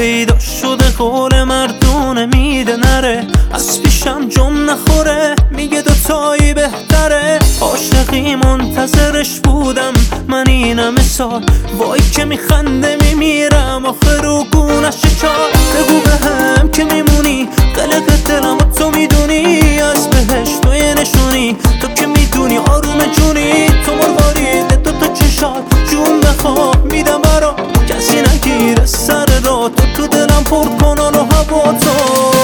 پیدا شده قول مردونه میده نره، از پیشم جم نخوره میگه دوتایی بهتره. عاشقی منتظرش بودم من اینم سال، وای که میخنده میمیرم آخه رو گونش چار. بگو بهم که میمونی قلق دلم و تو میدونی، از بهشت و یه نشونی تو که میدونی آروم جونی. تو مروارید دوتا چشات جون بخواب میدم برا، کسی نگیره سر را تو دلم پر کنان و هوا تو.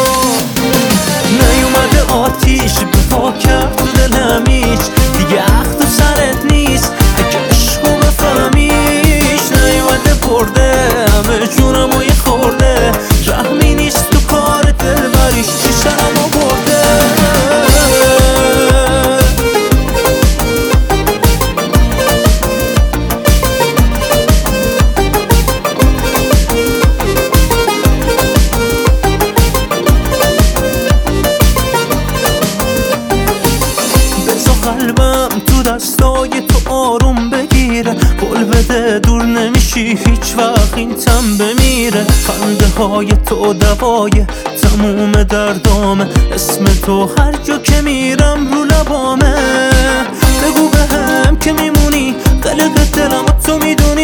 نیومده آتیش به پا کرد تو دلم هیچ دیگه اخ تو سرت نیست اگه عشقو بفهمیش. نیومده برده همه جونم و یه خورده، رحمی نیست تو کار دلبریش چی سرمو برده. قلبم تو دستای تو آروم بگیره، قول بده دور نمیشی هیچ وقت این تن بمیره. خنده های تو دوای تموم دردامه، اسم تو هر جا که میرم رو لبامه. بگو بهم که میمونی قلق دلم و تو میدونی،